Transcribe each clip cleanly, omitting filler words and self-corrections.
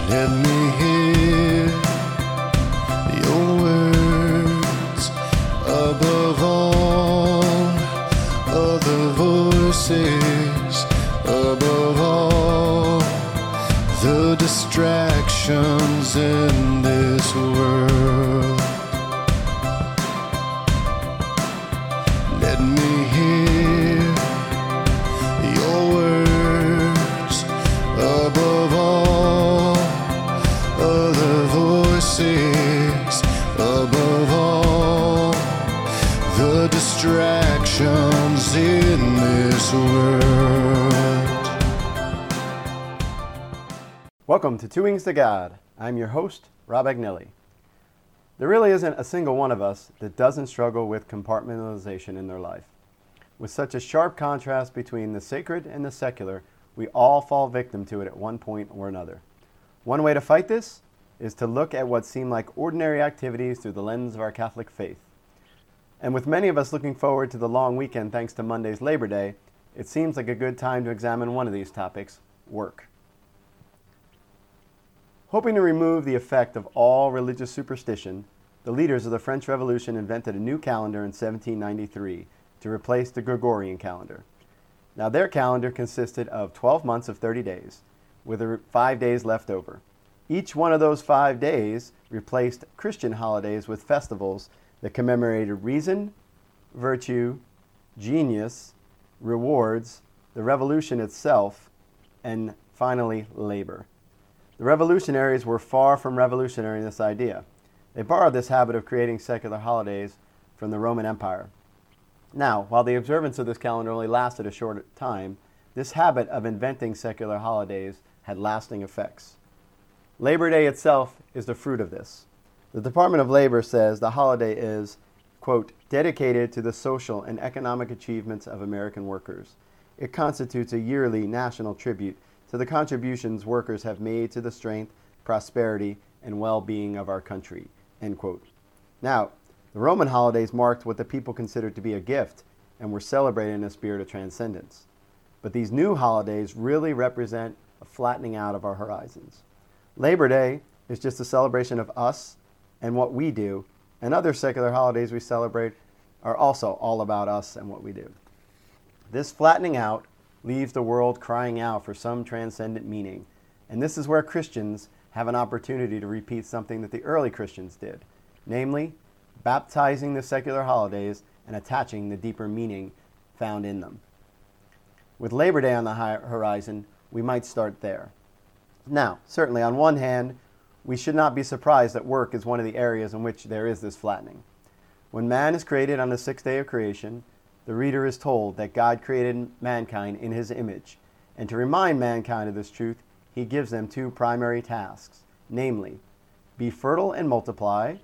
Let me hear your words above all other voices, above all the distractions in this world. Let me hear your words above all other voices, above all the distractions in this world. Welcome to Two Wings to God. I'm your host, Rob Agnelli. There really isn't a single one of us that doesn't struggle with compartmentalization in their life. With such a sharp contrast between the sacred and the secular, we all fall victim to it at one point or another. One way to fight this is to look at what seem like ordinary activities through the lens of our Catholic faith. And with many of us looking forward to the long weekend thanks to Monday's Labor Day, it seems like a good time to examine one of these topics, work. Hoping to remove the effect of all religious superstition, the leaders of the French Revolution invented a new calendar in 1793 to replace the Gregorian calendar. Now their calendar consisted of 12 months of 30 days, with 5 days left over. Each one of those 5 days replaced Christian holidays with festivals that commemorated reason, virtue, genius, rewards, the revolution itself, and finally labor. The revolutionaries were far from revolutionary in this idea. They borrowed this habit of creating secular holidays from the Roman Empire. Now, while the observance of this calendar only lasted a short time, this habit of inventing secular holidays had lasting effects. Labor Day itself is the fruit of this. The Department of Labor says the holiday is, quote, dedicated to the social and economic achievements of American workers. It constitutes a yearly national tribute to the contributions workers have made to the strength, prosperity, and well-being of our country, end quote. Now, the Roman holidays marked what the people considered to be a gift and were celebrated in a spirit of transcendence. But these new holidays really represent a flattening out of our horizons. Labor Day is just a celebration of us and what we do, and other secular holidays we celebrate are also all about us and what we do. This flattening out leaves the world crying out for some transcendent meaning, and this is where Christians have an opportunity to repeat something that the early Christians did, namely, baptizing the secular holidays and attaching the deeper meaning found in them. With Labor Day on the horizon, we might start there. Now, certainly on one hand, we should not be surprised that work is one of the areas in which there is this flattening. When man is created on the sixth day of creation, the reader is told that God created mankind in his image, and to remind mankind of this truth, he gives them two primary tasks, namely, be fertile and multiply,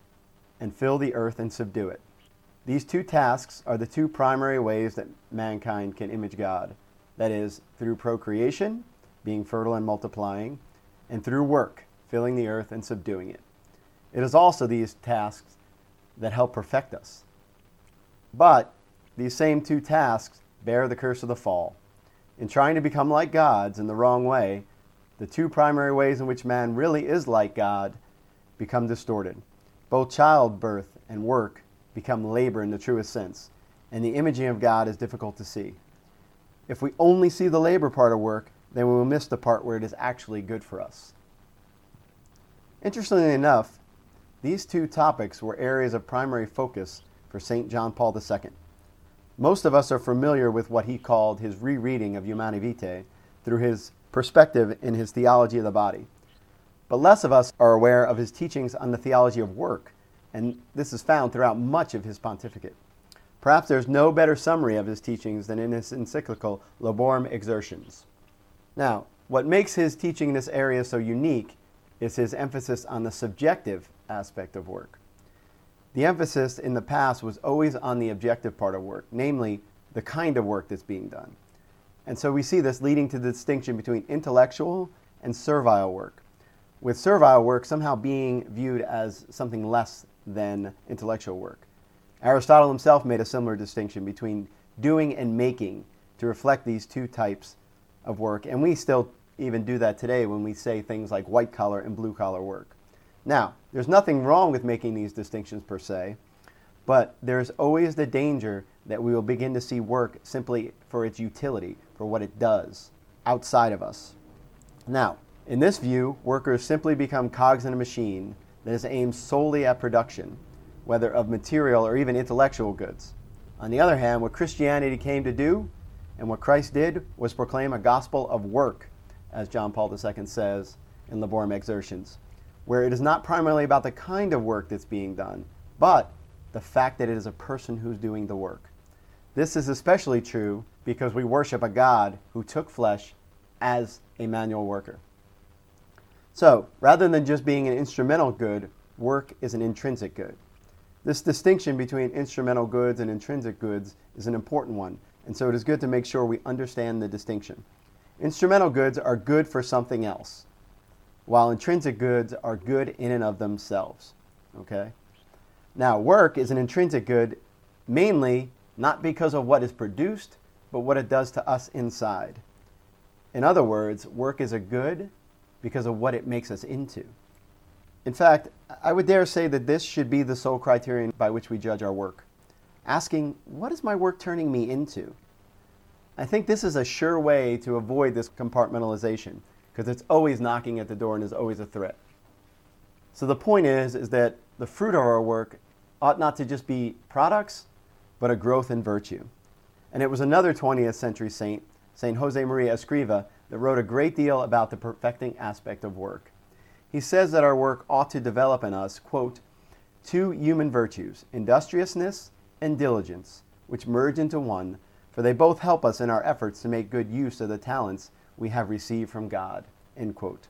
and fill the earth and subdue it. These two tasks are the two primary ways that mankind can image God, that is, through procreation, being fertile and multiplying, and through work, filling the earth and subduing it. It is also these tasks that help perfect us. But these same two tasks bear the curse of the fall. In trying to become like gods in the wrong way, the two primary ways in which man really is like God become distorted. Both childbirth and work become labor in the truest sense, and the imaging of God is difficult to see. If we only see the labor part of work, then we will miss the part where it is actually good for us. Interestingly enough, these two topics were areas of primary focus for St. John Paul II. Most of us are familiar with what he called his rereading of Humanae Vitae through his perspective in his theology of the body. But less of us are aware of his teachings on the theology of work, and this is found throughout much of his pontificate. Perhaps there's no better summary of his teachings than in his encyclical Laborem Exercens. Now, what makes his teaching in this area so unique is his emphasis on the subjective aspect of work. The emphasis in the past was always on the objective part of work, namely the kind of work that's being done. And so we see this leading to the distinction between intellectual and servile work, with servile work somehow being viewed as something less than intellectual work. Aristotle himself made a similar distinction between doing and making to reflect these two types of work, and we still even do that today when we say things like white collar and blue collar work. Now, there's nothing wrong with making these distinctions per se, but there's always the danger that we will begin to see work simply for its utility, for what it does, outside of us. Now, in this view, workers simply become cogs in a machine that is aimed solely at production, whether of material or even intellectual goods. On the other hand, what Christianity came to do and what Christ did was proclaim a gospel of work, as John Paul II says in Laborem Exercens, where it is not primarily about the kind of work that's being done, but the fact that it is a person who's doing the work. This is especially true because we worship a God who took flesh as a manual worker. So, rather than just being an instrumental good, work is an intrinsic good. This distinction between instrumental goods and intrinsic goods is an important one, and so it is good to make sure we understand the distinction. Instrumental goods are good for something else, while intrinsic goods are good in and of themselves. Okay? Now, work is an intrinsic good mainly not because of what is produced, but what it does to us inside. In other words, work is a good because of what it makes us into. In fact, I would dare say that this should be the sole criterion by which we judge our work. Asking, what is my work turning me into? I think this is a sure way to avoid this compartmentalization, because it's always knocking at the door and is always a threat. So the point is that the fruit of our work ought not to just be products, but a growth in virtue. And it was another 20th century saint, Saint Jose Maria Escriva, that wrote a great deal about the perfecting aspect of work. He says that our work ought to develop in us, quote, two human virtues, industriousness and diligence, which merge into one, for they both help us in our efforts to make good use of the talents we have received from God, end quote.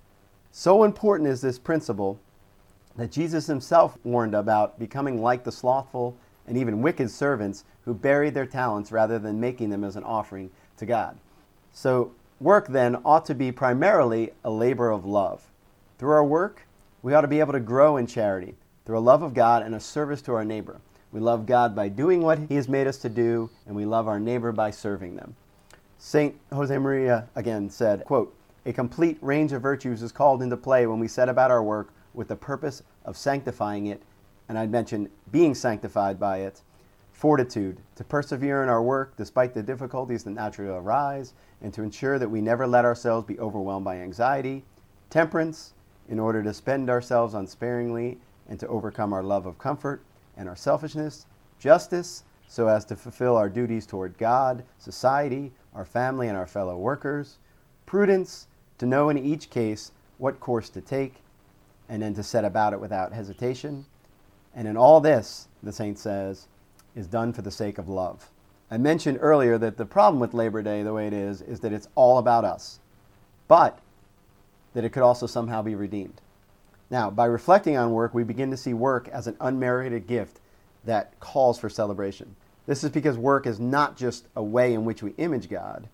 So important is this principle that Jesus himself warned about becoming like the slothful and even wicked servants who buried their talents rather than making them as an offering to God. So work then ought to be primarily a labor of love. Through our work, we ought to be able to grow in charity, through a love of God and a service to our neighbor. We love God by doing what he has made us to do, and we love our neighbor by serving them. Saint Jose Maria again said, quote, a complete range of virtues is called into play when we set about our work with the purpose of sanctifying it, and I'd mention being sanctified by it, fortitude, to persevere in our work despite the difficulties that naturally arise, and to ensure that we never let ourselves be overwhelmed by anxiety, temperance, in order to spend ourselves unsparingly and to overcome our love of comfort and our selfishness, justice, so as to fulfill our duties toward God, society, our family, and our fellow workers, prudence, to know in each case what course to take, and then to set about it without hesitation. And in all this, the saint says, is done for the sake of love. I mentioned earlier that the problem with Labor Day, the way it is that it's all about us, but that it could also somehow be redeemed. Now, by reflecting on work, we begin to see work as an unmerited gift that calls for celebration. This is because work is not just a way in which we image God.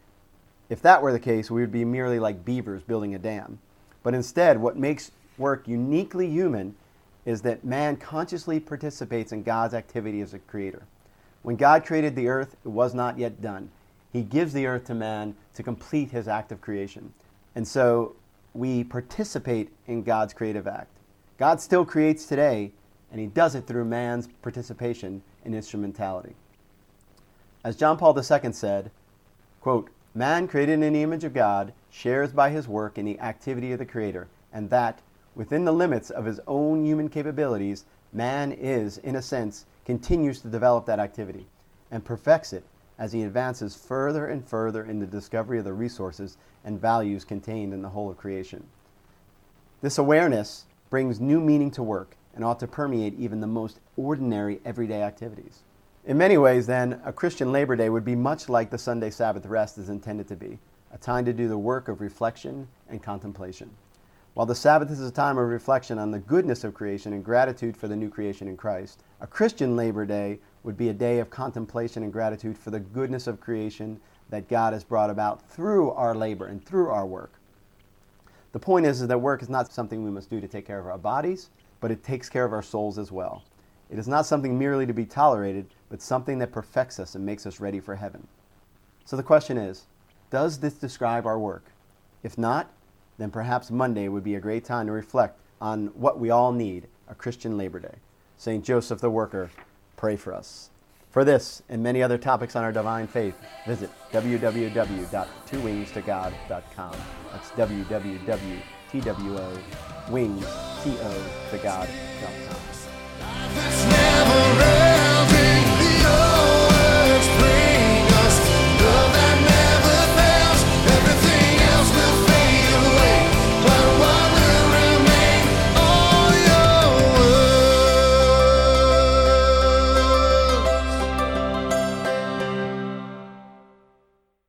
If that were the case, we would be merely like beavers building a dam. But instead, what makes work uniquely human is that man consciously participates in God's activity as a creator. When God created the earth, it was not yet done. He gives the earth to man to complete his act of creation. And so we participate in God's creative act. God still creates today, and he does it through man's participation in instrumentality. As John Paul II said, quote, man created in the image of God shares by his work in the activity of the Creator, and that, within the limits of his own human capabilities, man is, in a sense, continues to develop that activity and perfects it as he advances further and further in the discovery of the resources and values contained in the whole of creation. This awareness brings new meaning to work and ought to permeate even the most ordinary everyday activities. In many ways, then, a Christian Labor Day would be much like the Sunday Sabbath rest is intended to be, a time to do the work of reflection and contemplation. While the Sabbath is a time of reflection on the goodness of creation and gratitude for the new creation in Christ, a Christian Labor Day would be a day of contemplation and gratitude for the goodness of creation that God has brought about through our labor and through our work. The point is that work is not something we must do to take care of our bodies, but it takes care of our souls as well. It is not something merely to be tolerated, but something that perfects us and makes us ready for heaven. So the question is, does this describe our work? If not, then perhaps Monday would be a great time to reflect on what we all need, a Christian Labor Day. St. Joseph the Worker, pray for us. For this and many other topics on our divine faith, visit www.twowingstogod.com. That's www.twowingstogod.com.